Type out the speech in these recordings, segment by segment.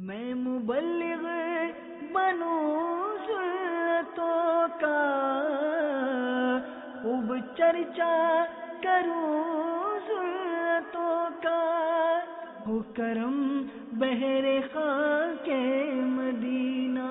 میں مبلغ بنوں سنتوں کا، خوب چرچا کروں سنتوں کا، ہو کرم بہر خاک مدینہ۔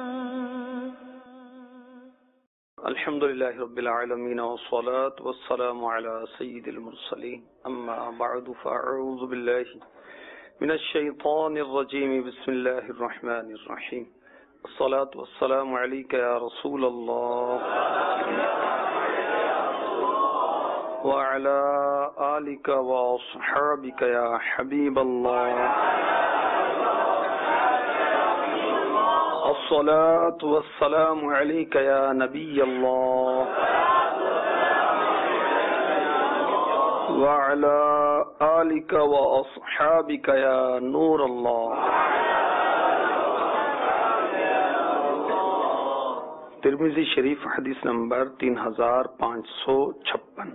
الحمدللہ رب العالمین والصلاة والسلام علی سید المرسلین، اما بعد فاعوذ باللہ من الشیطان الرجیم، بسم اللہ الرحمن الرحیم، الصلاة والسلام علیک یا رسول اللہ وعلی آلک واصحابک یا حبیب اللہ، الصلاة والسلام علیک یا نبی اللہ وعلی آلک واصحابک یا نور اللہ۔ ترمذی شریف حدیث نمبر 3556،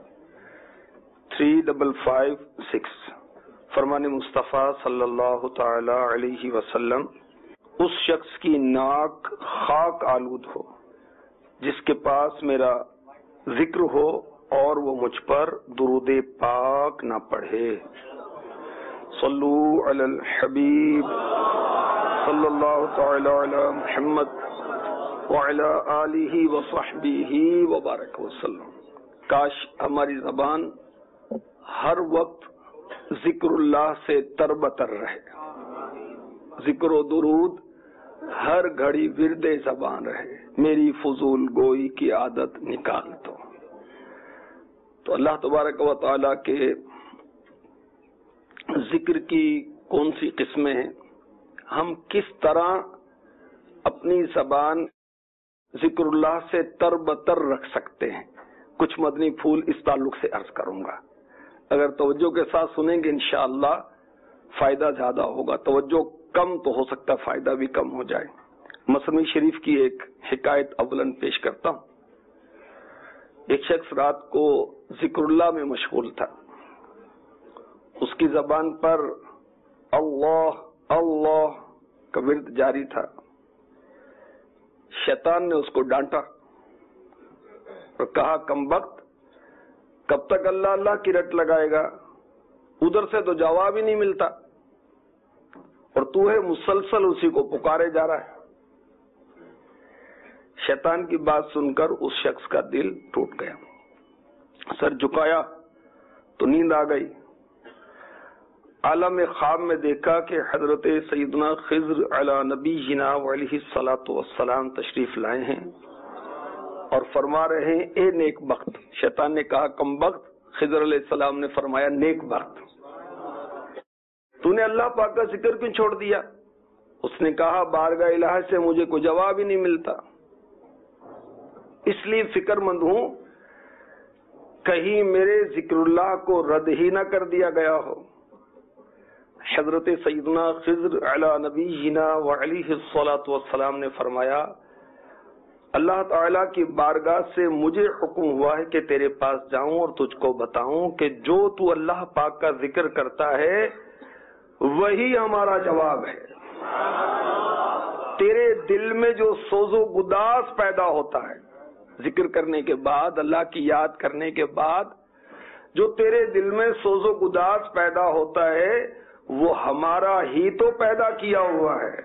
3556۔ فرمان مصطفیٰ صلی اللہ تعالی علیہ وسلم، اس شخص کی ناک خاک آلود ہو جس کے پاس میرا ذکر ہو اور وہ مجھ پر درود پاک نہ پڑھے۔ صلو علی الحبیب صلی اللہ تعالی علی محمد وعلی آلہ وصحبہ وبارک وسلم۔ کاش ہماری زبان ہر وقت ذکر اللہ سے تربتر رہے، ذکر و درود ہر گھڑی ورد زبان رہے، میری فضول گوئی کی عادت نکال دو۔ تو اللہ تبارک و تعالی کے ذکر کی کون سی قسمیں ہیں، ہم کس طرح اپنی زبان ذکر اللہ سے تربتر رکھ سکتے ہیں، کچھ مدنی پھول اس تعلق سے عرض کروں گا۔ اگر توجہ کے ساتھ سنیں گے انشاءاللہ فائدہ زیادہ ہوگا، توجہ کم تو ہو سکتا فائدہ بھی کم ہو جائے۔ مثنوی شریف کی ایک حکایت اولاً پیش کرتا ہوں۔ ایک شخص رات کو ذکر اللہ میں مشغول تھا، اس کی زبان پر اللہ اللہ کا ورد جاری تھا۔ شیطان نے اس کو ڈانٹا اور کہا، کم وقت کب تک اللہ اللہ کی رٹ لگائے گا، ادھر سے تو جواب ہی نہیں ملتا اور تو ہے مسلسل اسی کو پکارے جا رہا ہے۔ شیطان کی بات سن کر اس شخص کا دل ٹوٹ گیا، سر جھکایا تو نیند آ گئی۔ عالم خواب میں دیکھا کہ حضرت سیدنا خضر علی نبینا علیہ الصلوۃ والسلام تشریف لائے ہیں اور فرما رہے ہیں، اے نیک بخت۔ شیطان نے کہا کم بخت، خضر علیہ السلام نے فرمایا نیک بخت، تو نے اللہ پاک کا ذکر کیوں چھوڑ دیا؟ اس نے کہا بارگاہ الہی سے مجھے کوئی جواب ہی نہیں ملتا، اس لیے فکر مند ہوں کہیں میرے ذکر اللہ کو رد ہی نہ کر دیا گیا ہو۔ حضرت سیدنا خضر علی نبینا وعلیہ الصلوۃ والسلام نے فرمایا، اللہ تعالیٰ کی بارگاہ سے مجھے حکم ہوا ہے کہ تیرے پاس جاؤں اور تجھ کو بتاؤں کہ جو تو اللہ پاک کا ذکر کرتا ہے وہی ہمارا جواب ہے۔ تیرے دل میں جو سوز و گداز پیدا ہوتا ہے ذکر کرنے کے بعد، اللہ کی یاد کرنے کے بعد جو تیرے دل میں سوز و گداز پیدا ہوتا ہے وہ ہمارا ہی تو پیدا کیا ہوا ہے،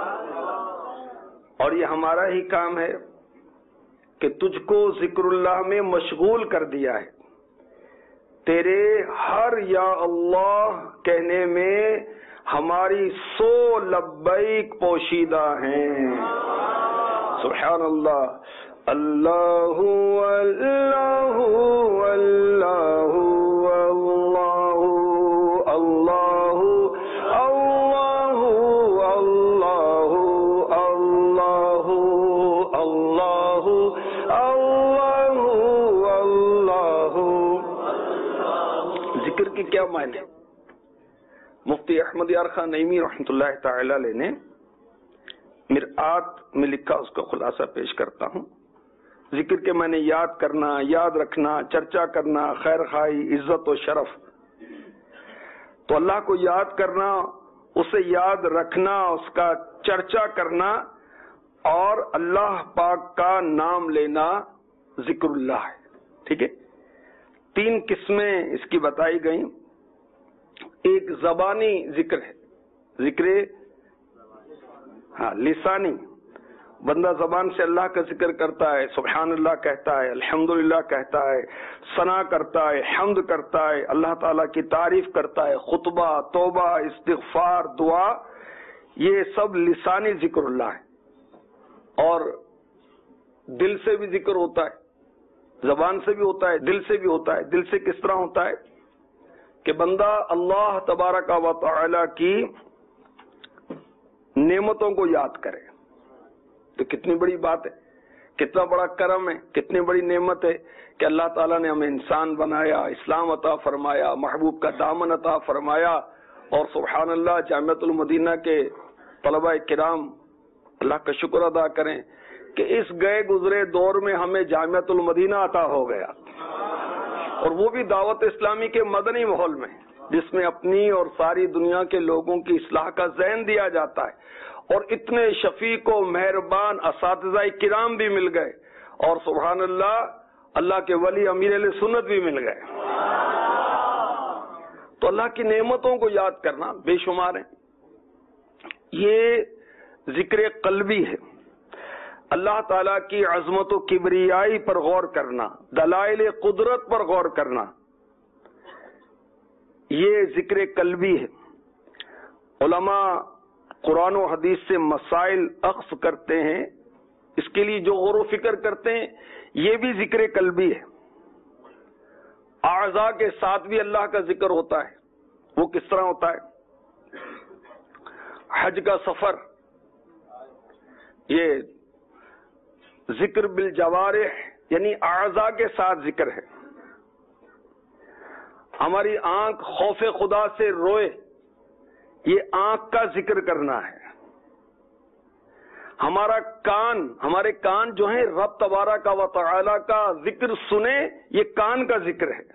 اور یہ ہمارا ہی کام ہے کہ تجھ کو ذکر اللہ میں مشغول کر دیا ہے۔ تیرے ہر یا اللہ کہنے میں ہماری 100 لبیک پوشیدہ ہیں۔ سبحان اللہ، اللہ اللہ اللہ اللہ اللہ اللہ اللہ اللہ اللہ اللہ۔ ذکر کی کیا معنی؟ مفتی احمد یار خان نعیمی رحمۃ اللہ تعالی علیہ نے مرآت میں لکھا، اس کا خلاصہ پیش کرتا ہوں۔ ذکر کے معنی یاد کرنا، یاد رکھنا، چرچا کرنا، خیر خواہی، عزت و شرف۔ تو اللہ کو یاد کرنا، اسے یاد رکھنا، اس کا چرچا کرنا اور اللہ پاک کا نام لینا ذکر اللہ ہے. ٹھیک ہے، 3 قسمیں اس کی بتائی گئیں. ایک زبانی ذکر ہے، ذکر لسانی، بندہ زبان سے اللہ کا ذکر کرتا ہے، سبحان اللہ کہتا ہے، الحمدللہ کہتا ہے، ثنا کرتا ہے، حمد کرتا ہے، اللہ تعالیٰ کی تعریف کرتا ہے، خطبہ، توبہ، استغفار، دعا، یہ سب لسانی ذکر اللہ ہے. اور دل سے بھی ذکر ہوتا ہے، زبان سے بھی ہوتا ہے، دل سے بھی ہوتا ہے. دل سے کس طرح ہوتا ہے کہ بندہ اللہ تبارک و تعالی کی نعمتوں کو یاد کرے. تو کتنی بڑی بات ہے، کتنا بڑا کرم ہے، کتنی بڑی نعمت ہے کہ اللہ تعالیٰ نے ہمیں انسان بنایا، اسلام عطا فرمایا، محبوب کا دامن عطا فرمایا. اور سبحان اللہ، جامعۃ المدینہ کے طلباء کرام اللہ کا شکر ادا کریں کہ اس گئے گزرے دور میں ہمیں جامعۃ المدینہ عطا ہو گیا، اور وہ بھی دعوت اسلامی کے مدنی ماحول میں، جس میں اپنی اور ساری دنیا کے لوگوں کی اصلاح کا ذہن دیا جاتا ہے. اور اتنے شفیق و مہربان اساتذہ کرام بھی مل گئے، اور سبحان اللہ، اللہ کے ولی امیر اہل سنت بھی مل گئے. تو اللہ کی نعمتوں کو یاد کرنا بے شمار ہے. یہ ذکر قلبی ہے. اللہ تعالیٰ کی عظمت و کبریائی پر غور کرنا، دلائل قدرت پر غور کرنا، یہ ذکر قلبی ہے. علماء قرآن و حدیث سے مسائل اخذ کرتے ہیں، اس کے لیے جو غور و فکر کرتے ہیں، یہ بھی ذکر قلبی ہے. اعضاء کے ساتھ بھی اللہ کا ذکر ہوتا ہے. وہ کس طرح ہوتا ہے؟ حج کا سفر، یہ ذکر بالجوارح یعنی اعضاء کے ساتھ ذکر ہے. ہماری آنکھ خوف خدا سے روئے، یہ آنکھ کا ذکر کرنا ہے. ہمارے کان جو ہیں رب تبارک و تعالی کا ذکر سنے، یہ کان کا ذکر ہے.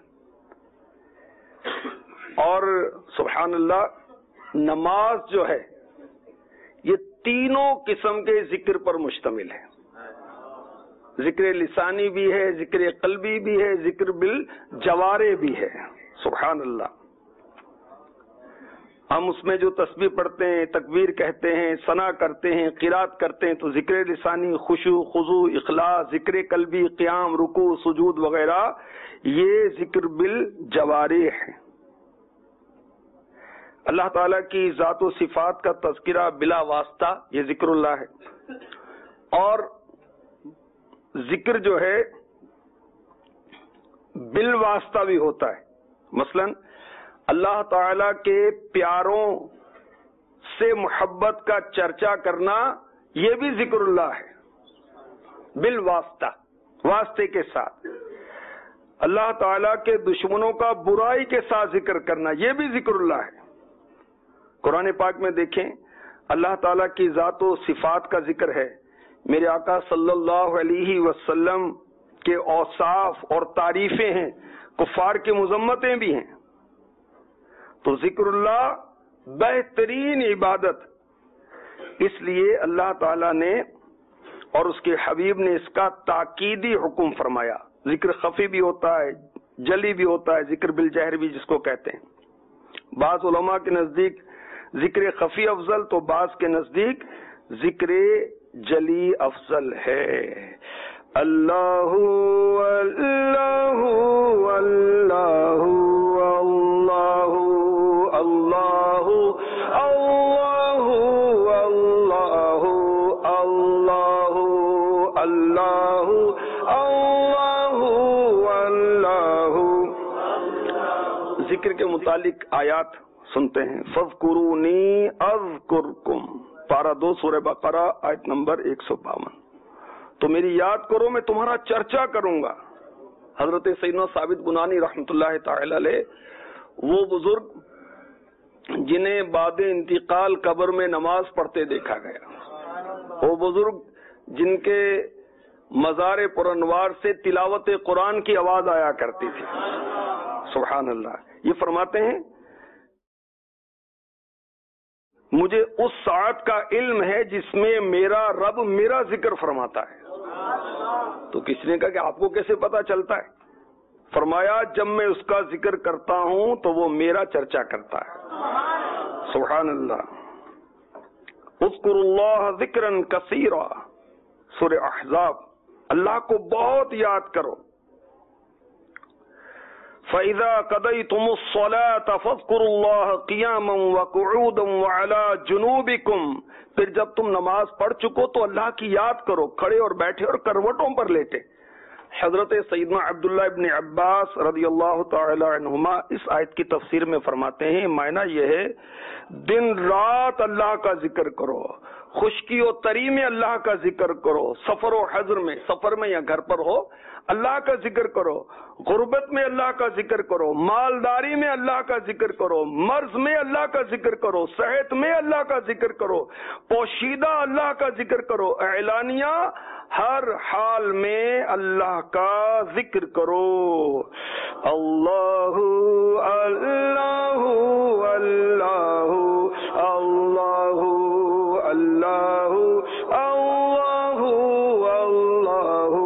اور سبحان اللہ، نماز جو ہے یہ تینوں قسم کے ذکر پر مشتمل ہے. ذکر لسانی بھی ہے، ذکر قلبی بھی ہے، ذکر بالجوارح بھی ہے. سبحان اللہ. ہم اس میں جو تسبیح پڑھتے ہیں، تکبیر کہتے ہیں، ثنا کرتے ہیں، قرات کرتے ہیں، تو ذکر لسانی خشوع، خضوع، اخلاص، ذکر قلبی قیام، رکوع، سجود وغیرہ، یہ ذکر بالجوارح ہے. اللہ تعالیٰ کی ذات و صفات کا تذکرہ بلا واسطہ، یہ ذکر اللہ ہے. اور ذکر جو ہے بالواسطہ بھی ہوتا ہے. مثلا اللہ تعالی کے پیاروں سے محبت کا چرچا کرنا، یہ بھی ذکر اللہ ہے بالواسطہ، واسطے کے ساتھ. اللہ تعالی کے دشمنوں کا برائی کے ساتھ ذکر کرنا، یہ بھی ذکر اللہ ہے. قرآن پاک میں دیکھیں، اللہ تعالی کی ذات و صفات کا ذکر ہے. میرے آقا صلی اللہ علیہ وسلم کے اوصاف اور تعریفیں ہیں، کفار کی مذمتیں بھی ہیں. تو ذکر اللہ بہترین عبادت، اس لیے اللہ تعالی نے اور اس کے حبیب نے اس کا تاکیدی حکم فرمایا. ذکر خفی بھی ہوتا ہے، جلی بھی ہوتا ہے، ذکر بالجہر بھی جس کو کہتے ہیں. بعض علماء کے نزدیک ذکر خفی افضل، تو بعض کے نزدیک ذکر جلی افضل ہے. اللہ اللہ اللہ اللہ اللہ اللہ اللہ اللہ اللہ اللہ. ذکر کے متعلق آیات سنتے ہیں. فَاذْكُرُونِي أَذْكُرْكُمْ، پارہ 2 سورہ بقرہ آیت نمبر 152. تو میری یاد کرو، میں تمہارا چرچا کروں گا. حضرت سیدنا ثابت بنانی رحمۃ اللہ تعالی علیہ، وہ بزرگ جنہیں بعد انتقال قبر میں نماز پڑھتے دیکھا گیا، وہ بزرگ جن کے مزار پر انوار سے تلاوت قرآن کی آواز آیا کرتی تھی. سبحان اللہ. یہ فرماتے ہیں مجھے اس ساعت کا علم ہے جس میں میرا رب میرا ذکر فرماتا ہے. تو کسی نے کہا کہ آپ کو کیسے پتا چلتا ہے؟ فرمایا جب میں اس کا ذکر کرتا ہوں تو وہ میرا چرچا کرتا ہے. سبحان اللہ. اذکروا اللہ ذکرا کثیرا، سورہ احزاب. اللہ کو بہت یاد کرو. فَإِذَا قَضَيْتُمُ الصَّلَاةَ فَاذْكُرُوا اللَّهَ قِيَامًا وَقُعُودًا وَعَلَى جُنُوبِكُمْ. پھر جب تم نماز پڑھ چکو تو اللہ کی یاد کرو، کھڑے اور بیٹھے اور کروٹوں پر لیٹے. حضرت سیدنا عبداللہ ابن عباس رضی اللہ تعالی عنہما اس آیت کی تفسیر میں فرماتے ہیں معنی یہ ہے دن رات اللہ کا ذکر کرو، خشکی و تری میں اللہ کا ذکر کرو، سفر و حضر میں، سفر میں یا گھر پر ہو اللہ کا ذکر کرو، غربت میں اللہ کا ذکر کرو، مالداری میں اللہ کا ذکر کرو، مرض میں اللہ کا ذکر کرو، صحت میں اللہ کا ذکر کرو، پوشیدہ اللہ کا ذکر کرو، اعلانیہ ہر حال میں اللہ کا ذکر کرو. اللہ اللہ اللہ اللہ اللہ اللہ اللہ.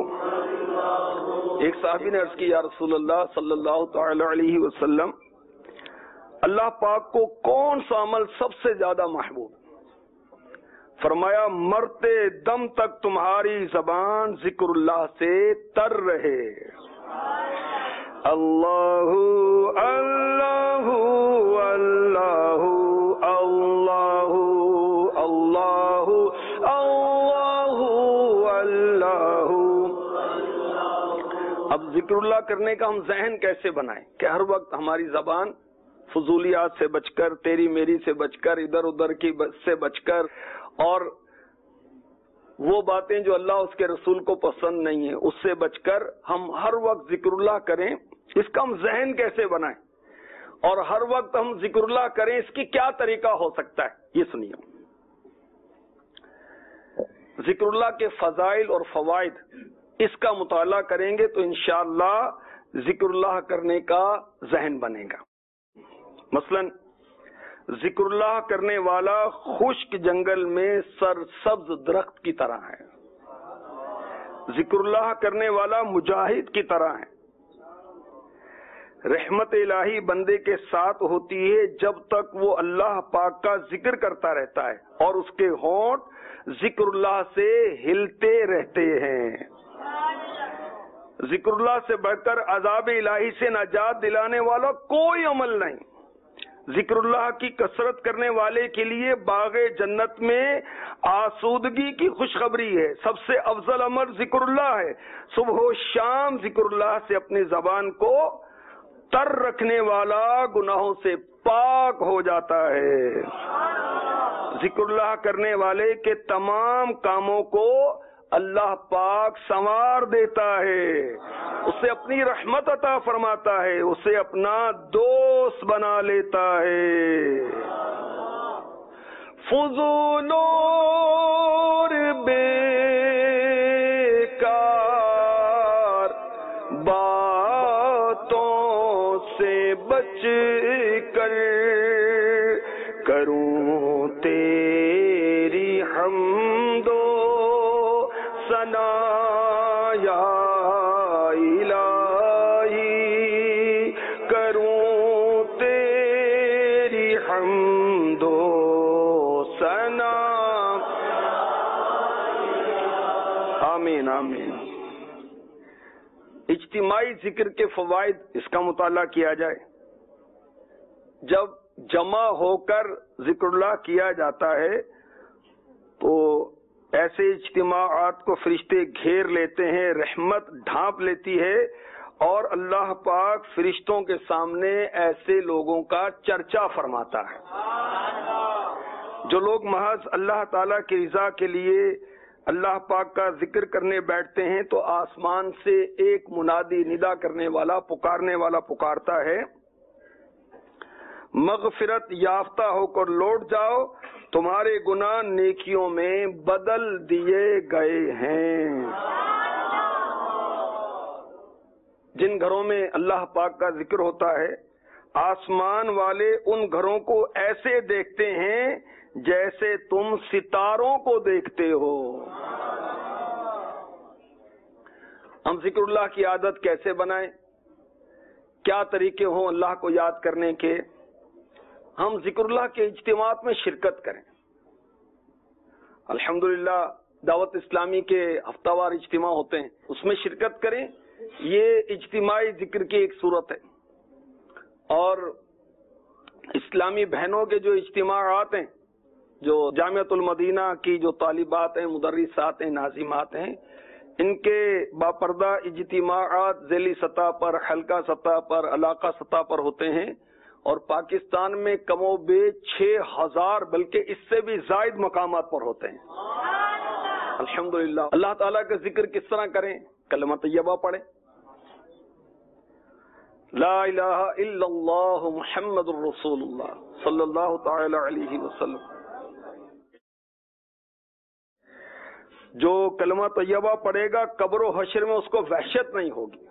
ایک صحابی نے عرض کی یا رسول اللہ صلی اللہ تعالی علیہ وسلم اللہ پاک کو کون سا عمل سب سے زیادہ محبوب؟ فرمایا مرتے دم تک تمہاری زبان ذکر اللہ سے تر رہے. اللہ اللہ اللہ اللہ اللہ اللہ اللہ. اب ذکر اللہ کرنے کا ہم ذہن کیسے بنائیں کہ ہر وقت ہماری زبان فضولیات سے بچ کر، تیری میری سے بچ کر، ادھر ادھر کی سے بچ کر، اور وہ باتیں جو اللہ اس کے رسول کو پسند نہیں ہیں اس سے بچ کر ہم ہر وقت ذکر اللہ کریں. اس کا ہم ذہن کیسے بنائیں اور ہر وقت ہم ذکر اللہ کریں، اس کی کیا طریقہ ہو سکتا ہے یہ سنیے. ذکر اللہ کے فضائل اور فوائد اس کا مطالعہ کریں گے تو انشاءاللہ ذکر اللہ کرنے کا ذہن بنے گا. مثلا ذکر اللہ کرنے والا خشک جنگل میں سرسبز درخت کی طرح ہے. ذکر اللہ کرنے والا مجاہد کی طرح ہے. رحمت الہی بندے کے ساتھ ہوتی ہے جب تک وہ اللہ پاک کا ذکر کرتا رہتا ہے اور اس کے ہونٹ ذکر اللہ سے ہلتے رہتے ہیں. ذکر اللہ سے بڑھ کر عذاب الہی سے نجات دلانے والا کوئی عمل نہیں. ذکر اللہ کی کثرت کرنے والے کے لیے باغ جنت میں آسودگی کی خوشخبری ہے. سب سے افضل عمل ذکر اللہ ہے. صبح و شام ذکر اللہ سے اپنی زبان کو تر رکھنے والا گناہوں سے پاک ہو جاتا ہے. ذکر اللہ کرنے والے کے تمام کاموں کو اللہ پاک سنوار دیتا ہے، اسے اپنی رحمت عطا فرماتا ہے، اسے اپنا دوست بنا لیتا ہے. فضول اور بیکار باتوں سے بچ کر کروں تیری حمد و ثنا یا الہی، کروں تیری حمد و ثنا. آمین آمین. اجتماعی ذکر کے فوائد اس کا مطالعہ کیا جائے. جب جمع ہو کر ذکر اللہ کیا جاتا ہے تو ایسے اجتماعات کو فرشتے گھیر لیتے ہیں، رحمت ڈھانپ لیتی ہے اور اللہ پاک فرشتوں کے سامنے ایسے لوگوں کا چرچا فرماتا ہے. جو لوگ محض اللہ تعالی کی رضا کے لیے اللہ پاک کا ذکر کرنے بیٹھتے ہیں تو آسمان سے ایک منادی ندا کرنے والا پکارنے والا پکارتا ہے، مغفرت یافتہ ہو کر لوٹ جاؤ، تمہارے گناہ نیکیوں میں بدل دیے گئے ہیں. جن گھروں میں اللہ پاک کا ذکر ہوتا ہے آسمان والے ان گھروں کو ایسے دیکھتے ہیں جیسے تم ستاروں کو دیکھتے ہو۔ ہم ذکر اللہ کی عادت کیسے بنائیں؟ کیا طریقے ہوں اللہ کو یاد کرنے کے؟ ہم ذکر اللہ کے اجتماعات میں شرکت کریں۔ الحمدللہ دعوت اسلامی کے ہفتہ وار اجتماع ہوتے ہیں، اس میں شرکت کریں۔ یہ اجتماعی ذکر کی ایک صورت ہے، اور اسلامی بہنوں کے جو اجتماعات ہیں، جو جامعۃ المدینہ کی جو طالبات ہیں، مدرسات ہیں، ناظمات ہیں، ان کے باپردہ اجتماعات ذیلی سطح پر، حلقہ سطح پر، علاقہ سطح پر ہوتے ہیں، اور پاکستان میں کم و بیش 6000 بلکہ اس سے بھی زائد مقامات پر ہوتے ہیں۔ الحمدللہ۔ اللہ تعالیٰ کا ذکر کس طرح کریں؟ کلمہ طیبہ پڑھیں، لا الہ الا اللہ محمد الرسول اللہ صلی اللہ تعالی علیہ وسلم۔ جو کلمہ طیبہ پڑھے گا قبر و حشر میں اس کو وحشت نہیں ہوگی۔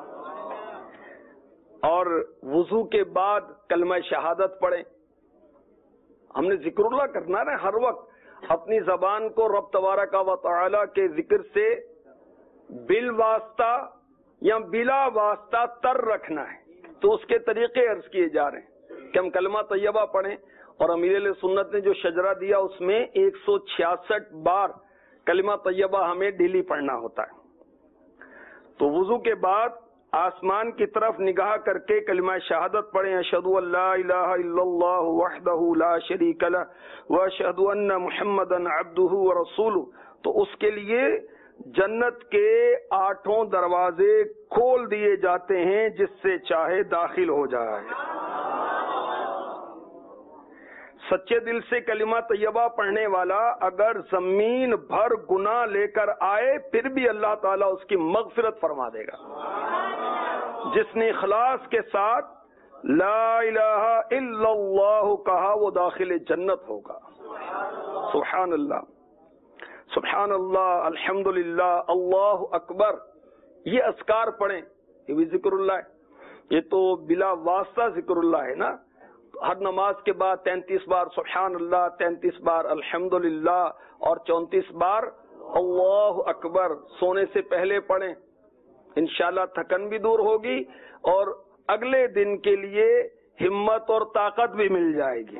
اور وضو کے بعد کلمہ شہادت پڑھیں۔ ہم نے ذکر اللہ کرنا ہے ہر وقت، اپنی زبان کو رب تبارک و تعالی کے ذکر سے بالواسطہ یا بلا واسطہ تر رکھنا ہے۔ تو اس کے طریقے عرض کیے جا رہے ہیں کہ ہم کلمہ طیبہ پڑھیں، اور امیر علیہ سنت نے جو شجرہ دیا اس میں 166 بار کلمہ طیبہ ہمیں ڈیلی پڑھنا ہوتا ہے۔ تو وضو کے بعد آسمان کی طرف نگاہ کر کے کلمہ شہادت پڑھیں، اشہد ان لا الہ الا اللہ وحدہ لا شریک لہ واشہد ان محمدا عبدہ ورسولہ۔ تو اس کے لیے جنت کے 8 دروازے کھول دیے جاتے ہیں، جس سے چاہے داخل ہو جائے۔ سچے دل سے کلمہ طیبہ پڑھنے والا اگر زمین بھر گناہ لے کر آئے پھر بھی اللہ تعالیٰ اس کی مغفرت فرما دے گا۔ جس نے اخلاص کے ساتھ لا الہ الا اللہ کہا وہ داخل جنت ہوگا۔ سبحان اللہ، سبحان اللہ، الحمدللہ، اللہ اکبر، یہ اذکار پڑھیں، یہ بھی ذکر اللہ ہے۔ یہ تو بلا واسطہ ذکر اللہ ہے نا۔ ہر نماز کے بعد 33 بار سبحان اللہ، 33 بار الحمدللہ، اور 34 بار اللہ اکبر سونے سے پہلے پڑھیں۔ انشاءاللہ تھکن بھی دور ہوگی اور اگلے دن کے لیے ہمت اور طاقت بھی مل جائے گی۔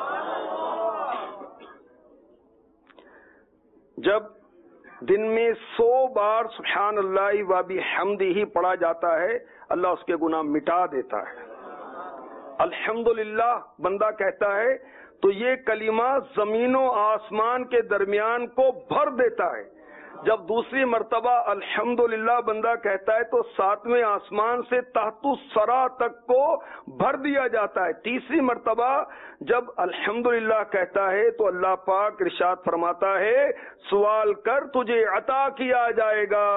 جب دن میں 100 بار سبحان اللہ و بحمدہ پڑھا جاتا ہے، اللہ اس کے گناہ مٹا دیتا ہے۔ الحمدللہ بندہ کہتا ہے تو یہ کلمہ زمین و آسمان کے درمیان کو بھر دیتا ہے۔ جب دوسری مرتبہ الحمدللہ بندہ کہتا ہے تو 7ویں آسمان سے تحت الثری تک کو بھر دیا جاتا ہے۔ تیسری مرتبہ جب الحمدللہ کہتا ہے تو اللہ پاک ارشاد فرماتا ہے سوال کر تجھے عطا کیا جائے گا۔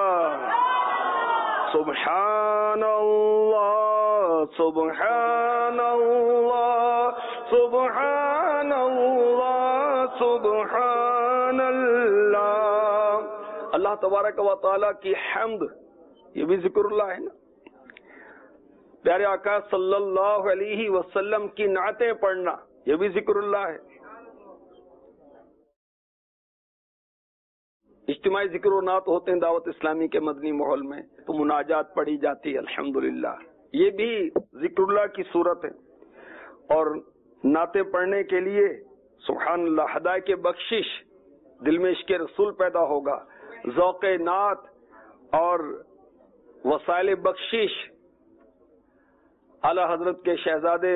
سبحان اللہ، سبحان اللہ، سبحان اللہ، سبحان اللہ۔ اللہ تبارک و تعالیٰ کی حمد، یہ بھی ذکر اللہ ہے نا۔ پیارے آقا صلی اللہ علیہ وسلم کی نعتیں پڑھنا، یہ بھی ذکر اللہ ہے۔ اجتماعی ذکر و نعت ہوتے ہیں دعوت اسلامی کے مدنی ماحول میں، تو مناجات پڑھی جاتی ہے الحمدللہ، یہ بھی ذکر اللہ کی صورت ہے۔ اور نعتیں پڑھنے کے لیے سبحان اللہ ہدایت بخشش، دل میں عشق رسول پیدا ہوگا، ذوق نعت اور وسائل بخشش اعلی حضرت کے شہزادے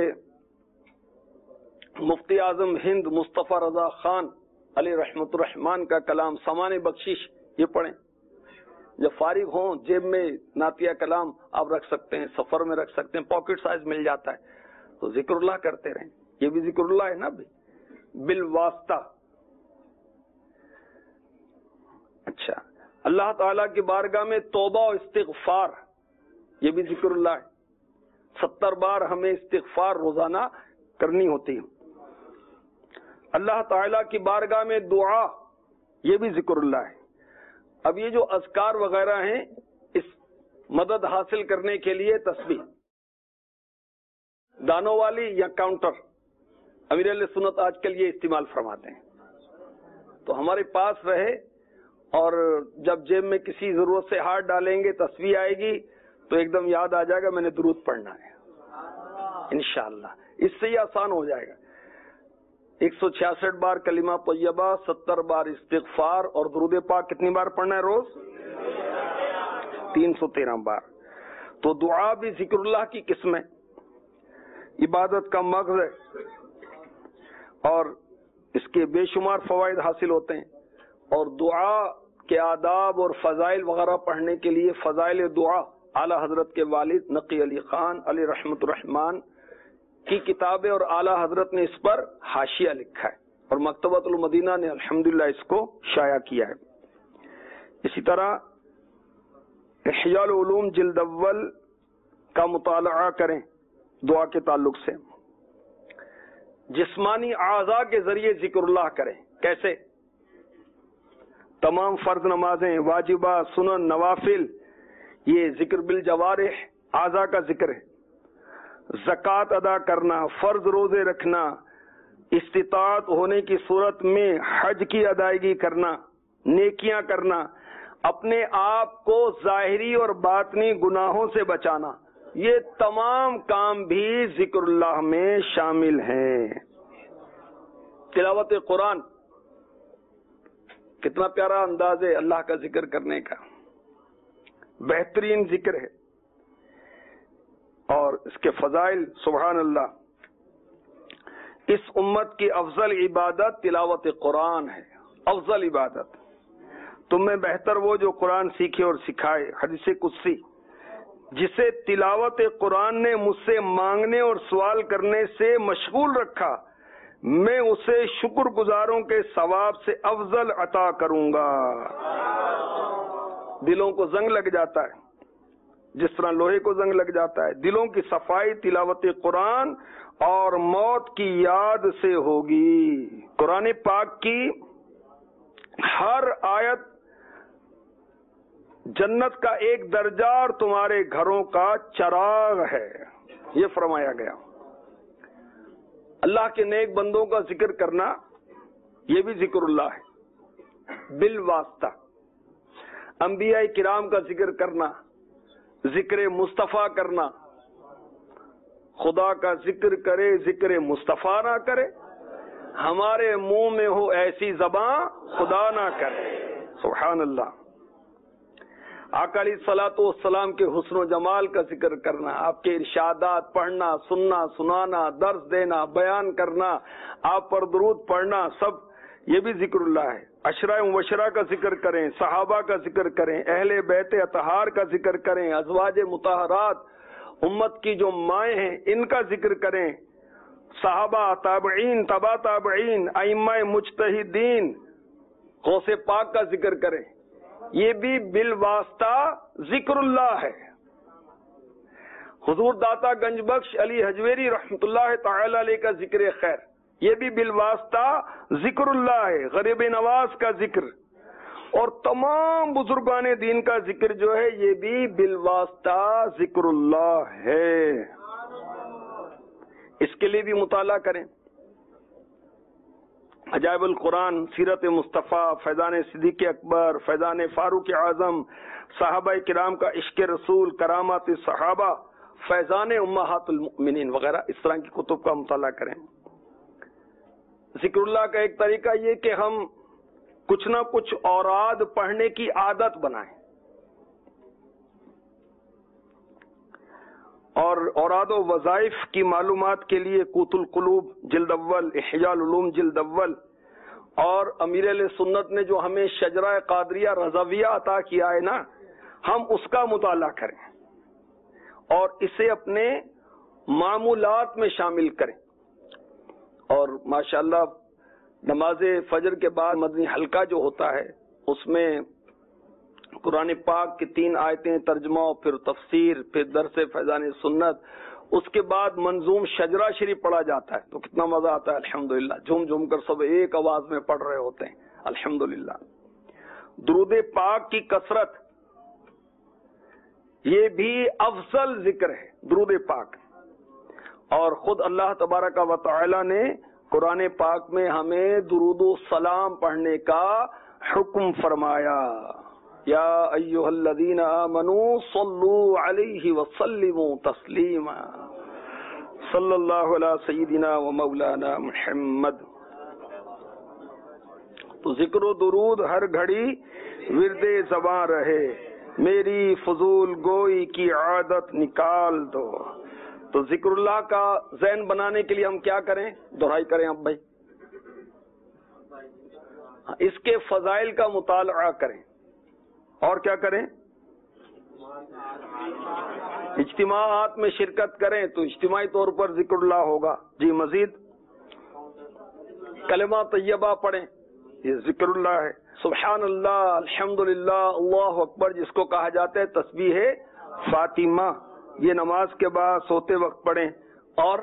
مفتی اعظم ہند مصطفیٰ رضا خان علی رحمت الرحمان کا کلام سامان بخشش، یہ پڑھیں۔ جب فارغ ہوں جیب میں نعتیہ کلام آپ رکھ سکتے ہیں، سفر میں رکھ سکتے ہیں، پاکٹ سائز مل جاتا ہے، تو ذکر اللہ کرتے رہیں، یہ بھی ذکر اللہ ہے نا بھائی، بالواسطہ۔ اچھا، اللہ تعالیٰ کی بارگاہ میں توبہ و استغفار، یہ بھی ذکر اللہ ہے۔ 70 بار ہمیں استغفار روزانہ کرنی ہوتی ہے۔ اللہ تعالیٰ کی بارگاہ میں دعا، یہ بھی ذکر اللہ ہے۔ اب یہ جو اذکار وغیرہ ہیں، اس مدد حاصل کرنے کے لیے تسبیح، دانوں والی یا کاؤنٹر؟ امیر اہل سنت آج کل یہ استعمال فرماتے ہیں. تو ہمارے پاس رہے اور جب جیب میں کسی ضرورت سے ہاتھ ڈالیں گے تصویر آئے گی تو ایک دم یاد آ جائے گا میں نے درود پڑھنا ہے انشاءاللہ. اس سے یہ آسان ہو جائے گا. 166 بار کلمہ طیبہ، 70 بار استغفار اور درود پاک کتنی بار پڑھنا ہے روز؟ 313 بار. تو دعا بھی ذکر اللہ کی قسم ہے، عبادت کا مغز ہے اور اس کے بے شمار فوائد حاصل ہوتے ہیں. اور دعا کے آداب اور فضائل وغیرہ پڑھنے کے لیے فضائل دعا اعلی حضرت کے والد نقی علی خان علی رحمت الرحمان کی کتاب ہے اور اعلی حضرت نے اس پر حاشیہ لکھا ہے اور مکتبۃ المدینہ نے الحمدللہ اس کو شائع کیا ہے. اسی طرح احیاء العلوم جلد اول کا مطالعہ کریں دعا کے تعلق سے. جسمانی اعضاء کے ذریعے ذکر اللہ کریں. کیسے؟ تمام فرض نمازیں، واجبات، سنن، نوافل، یہ ذکر بالجوارح اعضاء کا ذکر ہے. زکوٰۃ ادا کرنا، فرض روزے رکھنا، استطاعت ہونے کی صورت میں حج کی ادائیگی کرنا، نیکیاں کرنا، اپنے آپ کو ظاہری اور باطنی گناہوں سے بچانا، یہ تمام کام بھی ذکر اللہ میں شامل ہیں. تلاوت قرآن کتنا پیارا انداز ہے اللہ کا ذکر کرنے کا، بہترین ذکر ہے اور اس کے فضائل سبحان اللہ. اس امت کی افضل عبادت تلاوت قرآن ہے، افضل عبادت. تم میں بہتر وہ جو قرآن سیکھے اور سکھائے. حدیث قدسی، جسے تلاوت قرآن نے مجھ سے مانگنے اور سوال کرنے سے مشغول رکھا میں اسے شکر گزاروں کے ثواب سے افضل عطا کروں گا. دلوں کو زنگ لگ جاتا ہے جس طرح لوہے کو زنگ لگ جاتا ہے. دلوں کی صفائی تلاوت قرآن اور موت کی یاد سے ہوگی. قرآن پاک کی ہر آیت جنت کا ایک درجہ اور تمہارے گھروں کا چراغ ہے، یہ فرمایا گیا. اللہ کے نیک بندوں کا ذکر کرنا یہ بھی ذکر اللہ ہے بالواسطہ. انبیاء کرام کا ذکر کرنا، ذکر مصطفیٰ کرنا. خدا کا ذکر کرے ذکر مصطفیٰ نہ کرے، ہمارے منہ میں ہو ایسی زبان خدا نہ کرے. سبحان اللہ. آقا علیہ الصلوۃ والسلام کے حسن و جمال کا ذکر کرنا، آپ کے ارشادات پڑھنا، سننا، سنانا، درس دینا، بیان کرنا، آپ پر درود پڑھنا، سب یہ بھی ذکر اللہ ہے. عشرہ مبشرہ کا ذکر کریں، صحابہ کا ذکر کریں، اہل بیت اطہار کا ذکر کریں، ازواج مطہرات امت کی جو مائیں ہیں ان کا ذکر کریں، صحابہ، تابعین، تبع تابعین، ائمہ مجتہدین، غوث پاک کا ذکر کریں. یہ بھی بالواسطہ ذکر اللہ ہے. حضور داتا گنج بخش علی حجویری رحمت اللہ تعالی علیہ کا ذکر خیر، یہ بھی بالواسطہ ذکر اللہ ہے. غریب نواز کا ذکر اور تمام بزرگان دین کا ذکر جو ہے یہ بھی بالواسطہ ذکر اللہ ہے. اس کے لیے بھی مطالعہ کریں. عجائب القرآن، سیرت مصطفیٰ، فیضان صدیق اکبر، فیضان فاروق اعظم، صحابہ کرام کا عشق رسول، کرامات صحابہ، فیضان امہات المؤمنین وغیرہ اس طرح کی کتب کا مطالعہ کریں. ذکر اللہ کا ایک طریقہ یہ کہ ہم کچھ نہ کچھ اوراد پڑھنے کی عادت بنائیں اور اوراد و وظائف کی معلومات کے لیے قوت القلوب جلد اول، احیاء العلوم جلد اول اور امیر علیہ سنت نے جو ہمیں شجرہ قادریہ رضویہ عطا کیا ہے نا، ہم اس کا مطالعہ کریں اور اسے اپنے معمولات میں شامل کریں. اور ماشاءاللہ نماز فجر کے بعد مدنی حلقہ جو ہوتا ہے اس میں قرآن پاک کی 3 آیتیں ترجمہ، پھر تفسیر، پھر درس فیضان سنت، اس کے بعد منظوم شجرہ شریف پڑھا جاتا ہے تو کتنا مزہ آتا ہے. الحمدللہ جھوم جھوم کر سب ایک آواز میں پڑھ رہے ہوتے ہیں. الحمدللہ. درود پاک کی کثرت یہ بھی افضل ذکر ہے. درود پاک اور خود اللہ تبارک و تعالی نے قرآن پاک میں ہمیں درود و سلام پڑھنے کا حکم فرمایا. یا ایھا الذین آمنوا صلوا علیہ وسلموا تسلیما صلی اللہ علی سیدنا و مولانا محمد. تو ذکر و درود ہر گھڑی ورد زباں رہے، میری فضول گوئی کی عادت نکال دو. تو ذکر اللہ کا ذہن بنانے کے لیے ہم کیا کریں؟ دہرائی کریں اب بھائی، اس کے فضائل کا مطالعہ کریں. اور کیا کریں؟ اجتماعات میں شرکت کریں تو اجتماعی طور پر ذکر اللہ ہوگا. جی مزید کلمہ طیبہ پڑھیں، یہ ذکر اللہ ہے. سبحان اللہ، الحمدللہ، اللہ اکبر جس کو کہا جاتا ہے تسبیح فاطمہ، یہ نماز کے بعد سوتے وقت پڑھیں. اور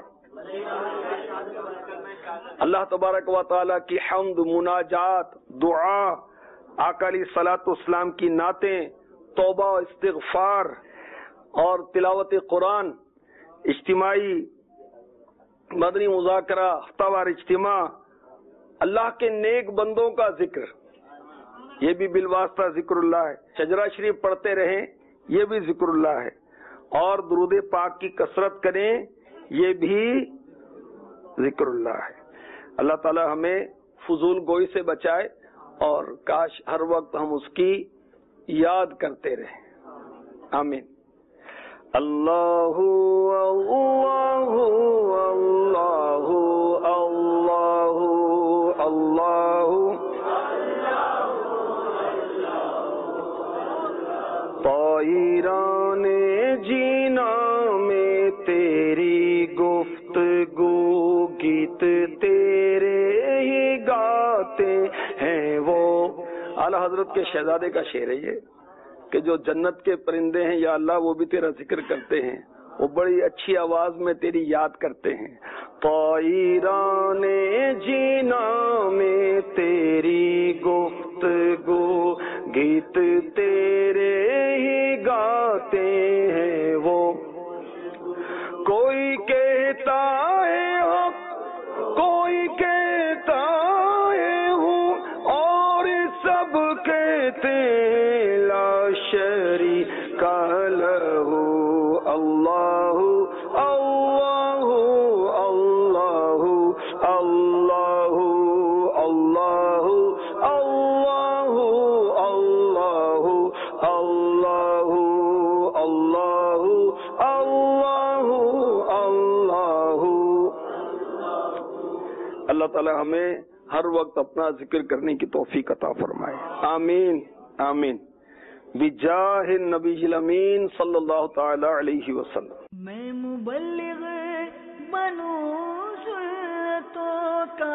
اللہ تبارک و تعالیٰ کی حمد، مناجات، دعا، آقا علیہ الصلوۃ والسلام کی نعتیں، توبہ و استغفار اور تلاوت قرآن، اجتماعی مدنی مذاکرہ، ہفتہ وار اجتماع، اللہ کے نیک بندوں کا ذکر، یہ بھی بالواسطہ ذکر اللہ ہے. شجرہ شریف پڑھتے رہیں، یہ بھی ذکر اللہ ہے. اور درود پاک کی کثرت کریں، یہ بھی ذکر اللہ ہے. اللہ تعالی ہمیں فضول گوئی سے بچائے اور کاش ہر وقت ہم اس کی یاد کرتے رہیں. آمین. اللہ اللہ اللہ اللہ اللہ طائران جینا میں تیری گفتگو، گیت تیرے ہی گاتے ہیں وہ. اعلیٰ حضرت کے شہزادے کا شعر ہے یہ کہ جو جنت کے پرندے ہیں یا اللہ وہ بھی تیرا ذکر کرتے ہیں، وہ بڑی اچھی آواز میں تیری یاد کرتے ہیں. طائران جینا میں تیری گفتگو، گیت تیرے ہی گاتے ہیں وہ. کوئی کہتا ہے حق، کوئی کہتا ہے ہوں، اور سب کہتے ہیں لا شریک لہ. اللہ اللہ اللہ اللہ اللہ اللہ اللہ اللہ اللہ اللہ اللہ. اللہ تعالی ہمیں ہر وقت اپنا ذکر کرنے کی توفیق عطا فرمائے. آمین آمین. بجاہ النبی الامین صلی اللہ تعالی علیہ وسلم. میں مبلغ بنوں سنتوں کا،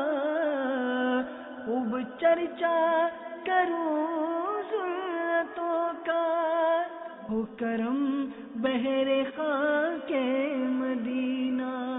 خوب چرچا کروں سنتوں کا، ہو کرم بہر خاک مدینہ.